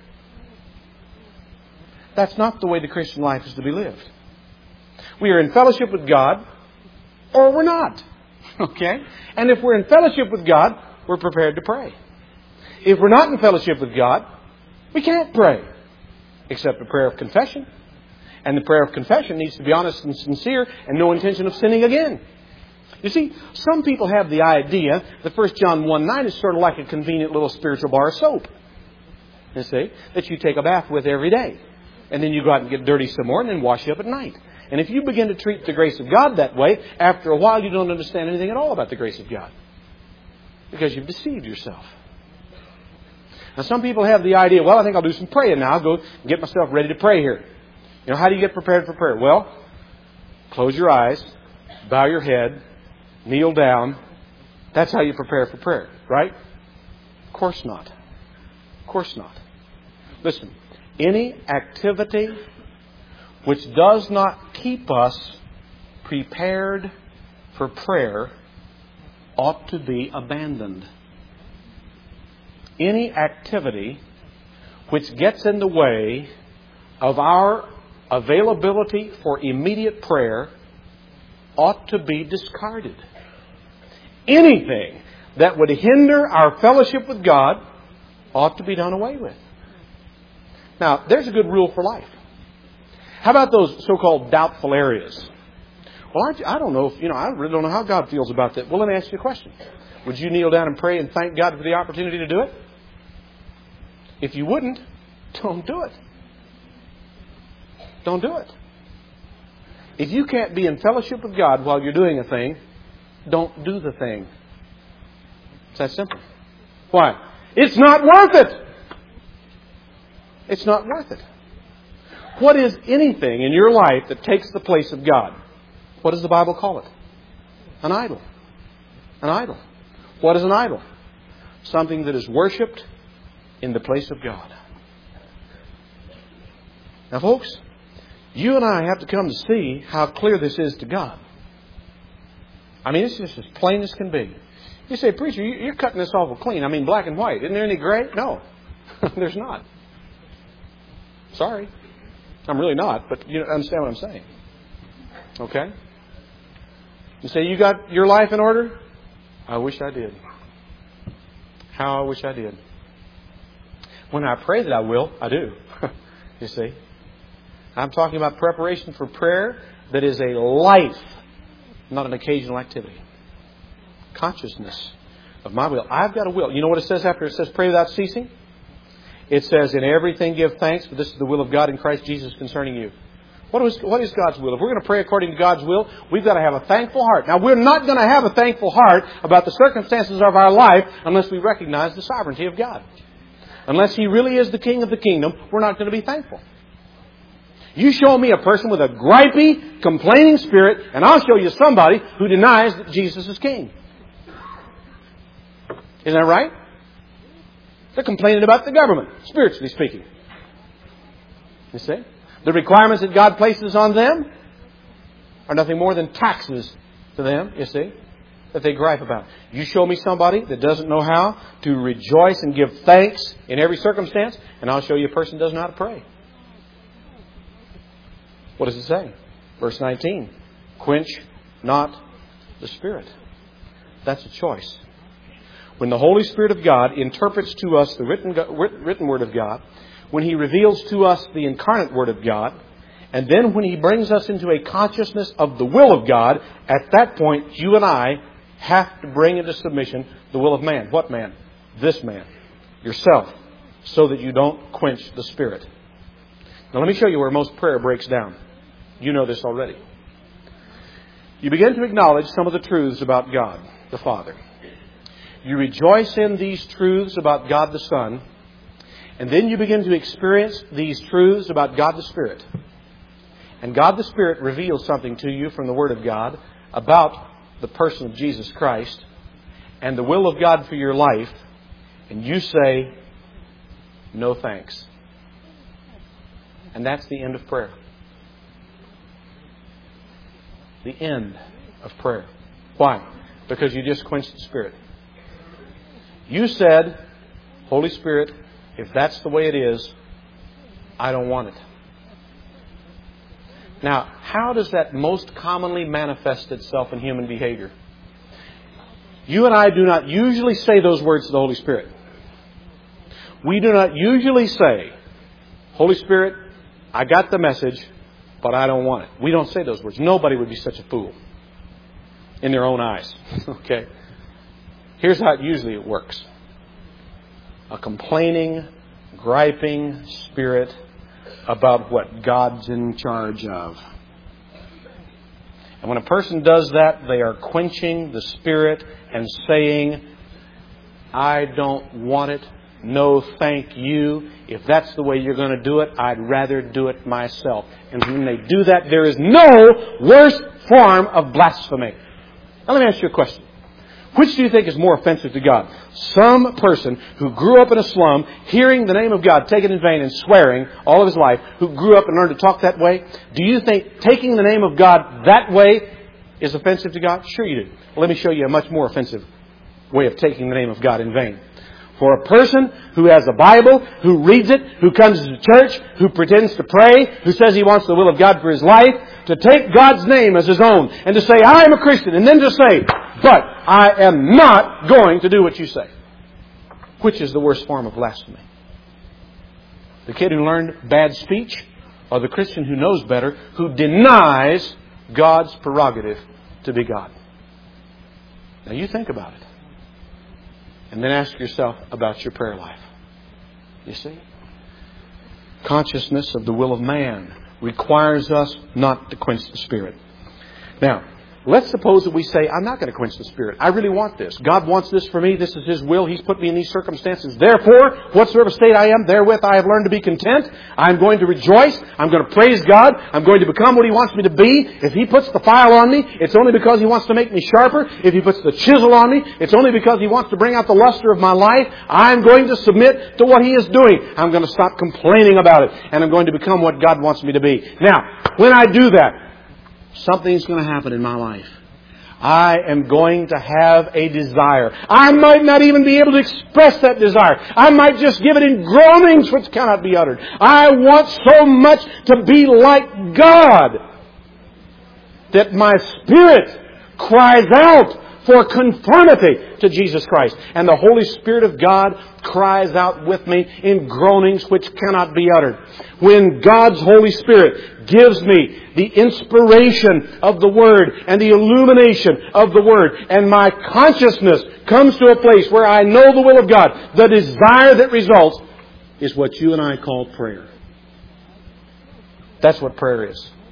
That's not the way the Christian life is to be lived. We are in fellowship with God, or we're not. Okay? And if we're in fellowship with God, we're prepared to pray. If we're not in fellowship with God, we can't pray. Except a prayer of confession. And the prayer of confession needs to be honest and sincere and no intention of sinning again. You see, some people have the idea that First John one nine is sort of like a convenient little spiritual bar of soap. You see, that you take a bath with every day. And then you go out and get dirty some more and then wash you up at night. And if you begin to treat the grace of God that way, after a while you don't understand anything at all about the grace of God. Because you've deceived yourself. Now some people have the idea, well, I think I'll do some praying now. I'll go get myself ready to pray here. You know, how do you get prepared for prayer? Well, close your eyes, bow your head, kneel down. That's how you prepare for prayer, right? Of course not. Of course not. Listen, any activity which does not keep us prepared for prayer ought to be abandoned. Any activity which gets in the way of our availability for immediate prayer ought to be discarded. Anything that would hinder our fellowship with God ought to be done away with. Now, there's a good rule for life. How about those so-called doubtful areas? Well, aren't you, I don't know if, you know, I really don't know how God feels about that. Well, let me ask you a question. Would you kneel down and pray and thank God for the opportunity to do it? If you wouldn't, don't do it. Don't do it. If you can't be in fellowship with God while you're doing a thing, don't do the thing. It's that simple. Why? It's not worth it. It's not worth it. What is anything in your life that takes the place of God? What does the Bible call it? An idol. An idol. What is an idol? Something that is worshipped in the place of God. Now, folks, you and I have to come to see how clear this is to God. I mean, it's just as plain as can be. You say, preacher, you're cutting this awful clean. I mean, black and white. Isn't there any gray? No, there's not. Sorry. I'm really not, but you understand what I'm saying. Okay? You say, you got your life in order? I wish I did. How I wish I did. When I pray that I will, I do. You see? I'm talking about preparation for prayer that is a life, not an occasional activity. Consciousness of my will. I've got a will. You know what it says after it says pray without ceasing? It says, in everything give thanks, for this is the will of God in Christ Jesus concerning you. What is, what is God's will? If we're going to pray according to God's will, we've got to have a thankful heart. Now, we're not going to have a thankful heart about the circumstances of our life unless we recognize the sovereignty of God. unless He really is the King of the kingdom, we're not going to be thankful. You show me a person with a gripey, complaining spirit, and I'll show you somebody who denies that Jesus is King. Isn't that right? They're complaining about the government, spiritually speaking. You see? The requirements that God places on them are nothing more than taxes to them, you see, that they gripe about. You show me somebody that doesn't know how to rejoice and give thanks in every circumstance, and I'll show you a person who doesn't know how to pray. What does it say? Verse nineteen. Quench not the Spirit. That's a choice. When the Holy Spirit of God interprets to us the written, written Word of God, when He reveals to us the incarnate Word of God, and then when He brings us into a consciousness of the will of God, at that point you and I have to bring into submission the will of man. What man? This man. Yourself. So that you don't quench the Spirit. Now let me show you where most prayer breaks down. You know this already. You begin to acknowledge some of the truths about God, the Father. You rejoice in these truths about God the Son. And then you begin to experience these truths about God the Spirit. And God the Spirit reveals something to you from the Word of God about the person of Jesus Christ and the will of God for your life. And you say, no thanks. And that's the end of prayer. The end of prayer. Why? Because you just quenched the Spirit. You said, Holy Spirit, if that's the way it is, I don't want it. Now, how does that most commonly manifest itself in human behavior? You and I do not usually say those words to the Holy Spirit. We do not usually say, Holy Spirit, I got the message, but I don't want it. We don't say those words. Nobody would be such a fool in their own eyes. Okay? Here's how it usually works. A complaining, griping spirit about what God's in charge of. And when a person does that, they are quenching the Spirit and saying, I don't want it. No, thank you. If that's the way you're going to do it, I'd rather do it myself. And when they do that, there is no worse form of blasphemy. Now let me ask you a question. Which do you think is more offensive to God? Some person who grew up in a slum, hearing the name of God taken in vain and swearing all of his life, who grew up and learned to talk that way, do you think taking the name of God that way is offensive to God? Sure you do. Well, let me show you a much more offensive way of taking the name of God in vain. For a person who has a Bible, who reads it, who comes to church, who pretends to pray, who says he wants the will of God for his life, to take God's name as his own and to say, I am a Christian, and then to say, but I am not going to do what you say. Which is the worst form of blasphemy? The kid who learned bad speech, or the Christian who knows better, who denies God's prerogative to be God? Now you think about it. And then ask yourself about your prayer life. You see? Consciousness of the will of man requires us not to quench the Spirit. Now, let's suppose that we say, I'm not going to quench the Spirit. I really want this. God wants this for me. This is His will. He's put me in these circumstances. Therefore, whatsoever state I am, therewith I have learned to be content. I'm going to rejoice. I'm going to praise God. I'm going to become what He wants me to be. If He puts the file on me, it's only because He wants to make me sharper. If He puts the chisel on me, it's only because He wants to bring out the luster of my life. I'm going to submit to what He is doing. I'm going to stop complaining about it. And I'm going to become what God wants me to be. Now, when I do that, something's going to happen in my life. I am going to have a desire. I might not even be able to express that desire. I might just give it in groanings which cannot be uttered. I want so much to be like God that my spirit cries out for conformity to Jesus Christ. And the Holy Spirit of God cries out with me in groanings which cannot be uttered. When God's Holy Spirit gives me the inspiration of the Word and the illumination of the Word, and my consciousness comes to a place where I know the will of God, the desire that results is what you and I call prayer. That's what prayer is.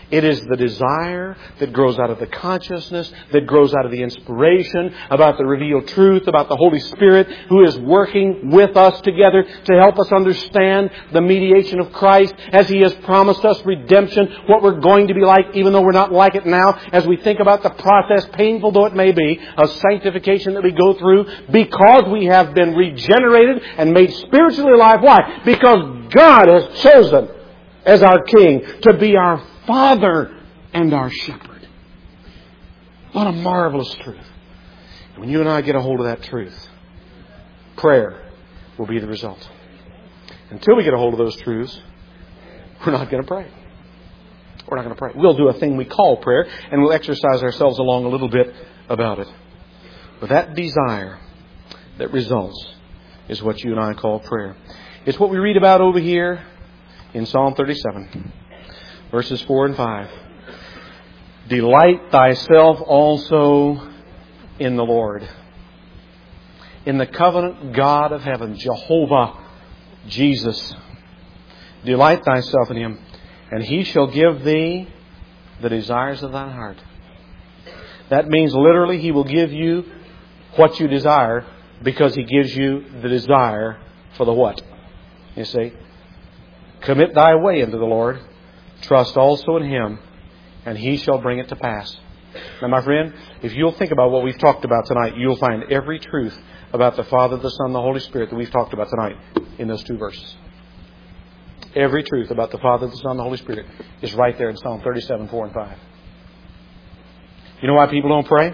It is the desire that grows out of the consciousness, that grows out of the inspiration about the revealed truth, about the Holy Spirit who is working with us together to help us understand the mediation of Christ as He has promised us redemption, what we're going to be like even though we're not like it now, as we think about the process, painful though it may be, of sanctification that we go through because we have been regenerated and made spiritually alive. Why? Because God has chosen as our King to be our Father and our Shepherd. What a marvelous truth. And when you and I get a hold of that truth, prayer will be the result. Until we get a hold of those truths, we're not going to pray. We're not going to pray. We'll do a thing we call prayer, and we'll exercise ourselves along a little bit about it. But that desire that results is what you and I call prayer. It's what we read about over here in Psalm thirty-seven. Verses four and five. Delight thyself also in the Lord, in the covenant God of heaven, Jehovah, Jesus. Delight thyself in Him, and He shall give thee the desires of thine heart. That means literally He will give you what you desire because He gives you the desire for the what? You see? Commit thy way unto the Lord. Trust also in Him, and He shall bring it to pass. Now, my friend, if you'll think about what we've talked about tonight, you'll find every truth about the Father, the Son, the Holy Spirit that we've talked about tonight in those two verses. Every truth about the Father, the Son, and the Holy Spirit is right there in Psalm thirty-seven, four and five. You know why people don't pray?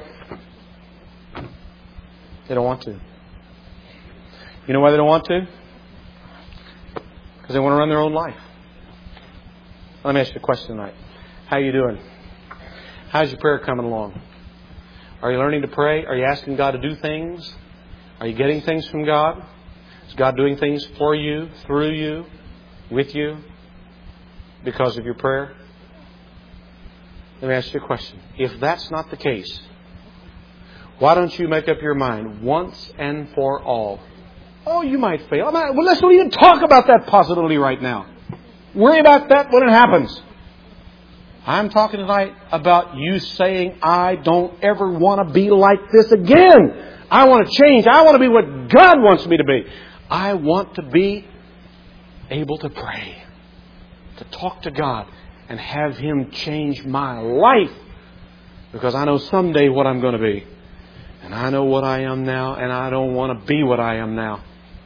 They don't want to. You know why they don't want to? Because they want to run their own life. Let me ask you a question tonight. How are you doing? How's your prayer coming along? Are you learning to pray? Are you asking God to do things? Are you getting things from God? Is God doing things for you, through you, with you, because of your prayer? Let me ask you a question. If that's not the case, why don't you make up your mind once and for all? Oh, you might fail. Well, let's not even talk about that possibility right now. Worry about that when it happens. I'm talking tonight about you saying, I don't ever want to be like this again. I want to change. I want to be what God wants me to be. I want to be able to pray, to talk to God and have Him change my life. Because I know someday what I'm going to be. And I know what I am now, and I don't want to be what I am now.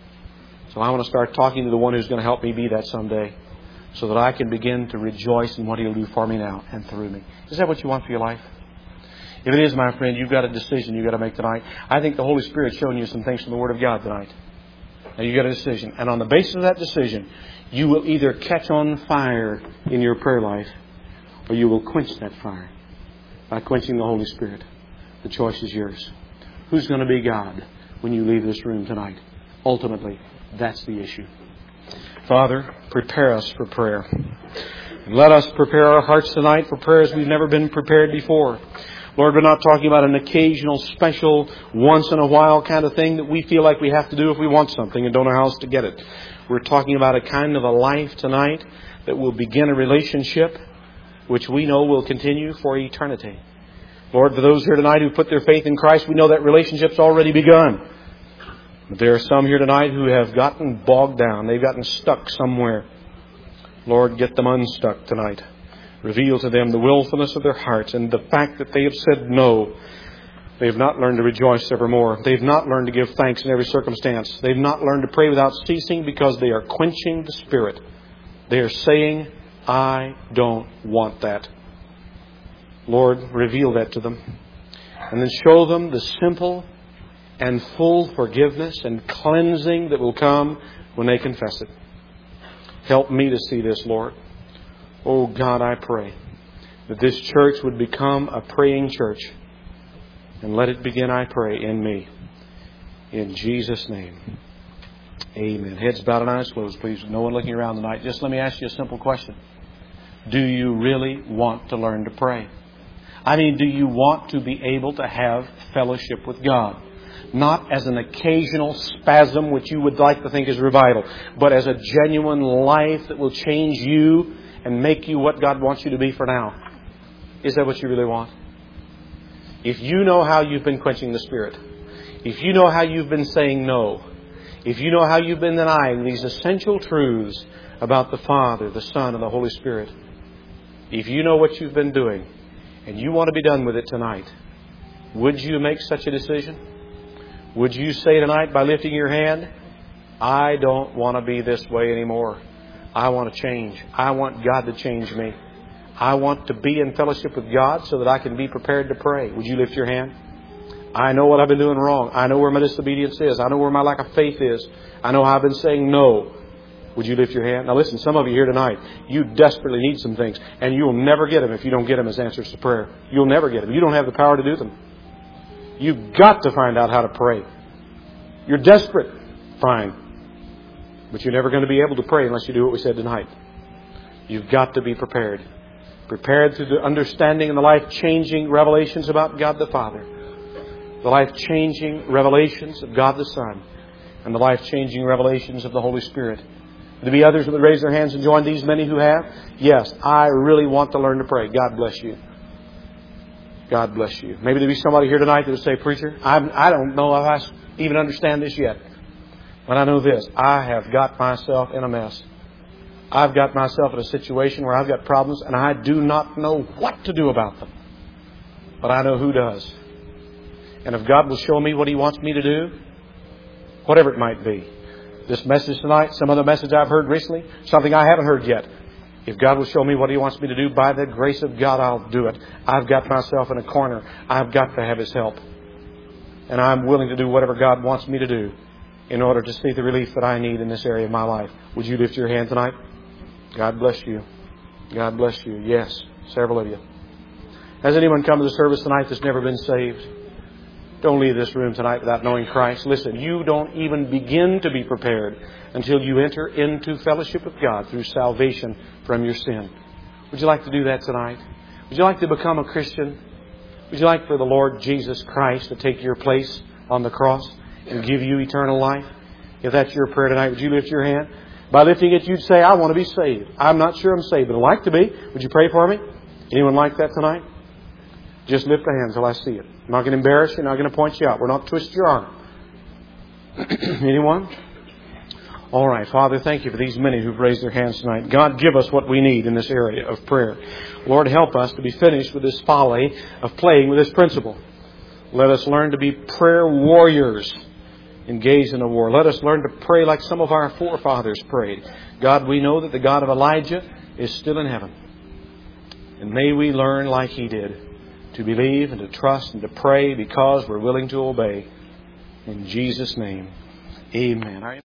So I want to start talking to the one who's going to help me be that someday, so that I can begin to rejoice in what He'll do for me now and through me. Is that what you want for your life? If it is, my friend, you've got a decision you've got to make tonight. I think the Holy Spirit's showing you some things from the Word of God tonight. Now you've got a decision. And on the basis of that decision, you will either catch on fire in your prayer life, or you will quench that fire by quenching the Holy Spirit. The choice is yours. Who's going to be God when you leave this room tonight? Ultimately, that's the issue. Father, prepare us for prayer. And let us prepare our hearts tonight for prayers we've never been prepared before. Lord, we're not talking about an occasional, special, once in a while kind of thing that we feel like we have to do if we want something and don't know how else to get it. We're talking about a kind of a life tonight that will begin a relationship which we know will continue for eternity. Lord, for those here tonight who put their faith in Christ, we know that relationship's already begun. But there are some here tonight who have gotten bogged down. They've gotten stuck somewhere. Lord, get them unstuck tonight. Reveal to them the willfulness of their hearts and the fact that they have said no. They have not learned to rejoice evermore. They have not learned to give thanks in every circumstance. They have not learned to pray without ceasing because they are quenching the Spirit. They are saying, I don't want that. Lord, reveal that to them. And then show them the simple and full forgiveness and cleansing that will come when they confess it. Help me to see this, Lord. Oh God, I pray that this church would become a praying church. And let it begin, I pray, in me. In Jesus' name. Amen. Heads bowed and eyes closed, please. No one looking around tonight. Just let me ask you a simple question. Do you really want to learn to pray? I mean, do you want to be able to have fellowship with God? Not as an occasional spasm which you would like to think is revival, but as a genuine life that will change you and make you what God wants you to be for now? Is that what you really want? If you know how you've been quenching the Spirit, if you know how you've been saying no, if you know how you've been denying these essential truths about the Father, the Son, and the Holy Spirit, if you know what you've been doing and you want to be done with it tonight, would you make such a decision? Would you say tonight by lifting your hand, I don't want to be this way anymore. I want to change. I want God to change me. I want to be in fellowship with God so that I can be prepared to pray. Would you lift your hand? I know what I've been doing wrong. I know where my disobedience is. I know where my lack of faith is. I know how I've been saying no. Would you lift your hand? Now listen, some of you here tonight, you desperately need some things, and you'll never get them if you don't get them as answers to prayer. You'll never get them. You don't have the power to do them. You've got to find out how to pray. You're desperate. Fine. But you're never going to be able to pray unless you do what we said tonight. You've got to be prepared. Prepared through the understanding and the life-changing revelations about God the Father. The life-changing revelations of God the Son. And the life-changing revelations of the Holy Spirit. There be others that would raise their hands and join these many who have. Yes, I really want to learn to pray. God bless you. God bless you. Maybe there be somebody here tonight that would say, Preacher, I'm, I don't know if I even understand this yet. But I know this. I have got myself in a mess. I've got myself in a situation where I've got problems and I do not know what to do about them. But I know who does. And if God will show me what He wants me to do, whatever it might be, this message tonight, some other message I've heard recently, something I haven't heard yet, if God will show me what He wants me to do, by the grace of God, I'll do it. I've got myself in a corner. I've got to have His help. And I'm willing to do whatever God wants me to do in order to see the relief that I need in this area of my life. Would you lift your hand tonight? God bless you. God bless you. Yes, several of you. Has anyone come to the service tonight that's never been saved? Don't leave this room tonight without knowing Christ. Listen, you don't even begin to be prepared until you enter into fellowship with God through salvation from your sin. Would you like to do that tonight? Would you like to become a Christian? Would you like for the Lord Jesus Christ to take your place on the cross and give you eternal life? If that's your prayer tonight, would you lift your hand? By lifting it, you'd say, I want to be saved. I'm not sure I'm saved, but I'd like to be. Would you pray for me? Anyone like that tonight? Just lift a hand until I see it. I'm not going to embarrass you. I'm not going to point you out. We're not twist your arm. Anyone? All right. Father, thank you for these many who've raised their hands tonight. God, give us what we need in this area of prayer. Lord, help us to be finished with this folly of playing with this principle. Let us learn to be prayer warriors engaged in a war. Let us learn to pray like some of our forefathers prayed. God, we know that the God of Elijah is still in heaven. And may we learn like he did to believe and to trust and to pray because we're willing to obey. In Jesus' name, amen.